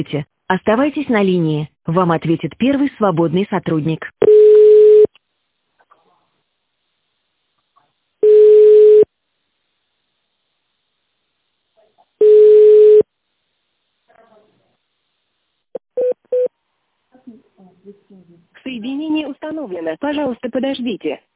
Оставайтесь на линии. Вам ответит первый свободный сотрудник. Соединение установлено. Пожалуйста, подождите.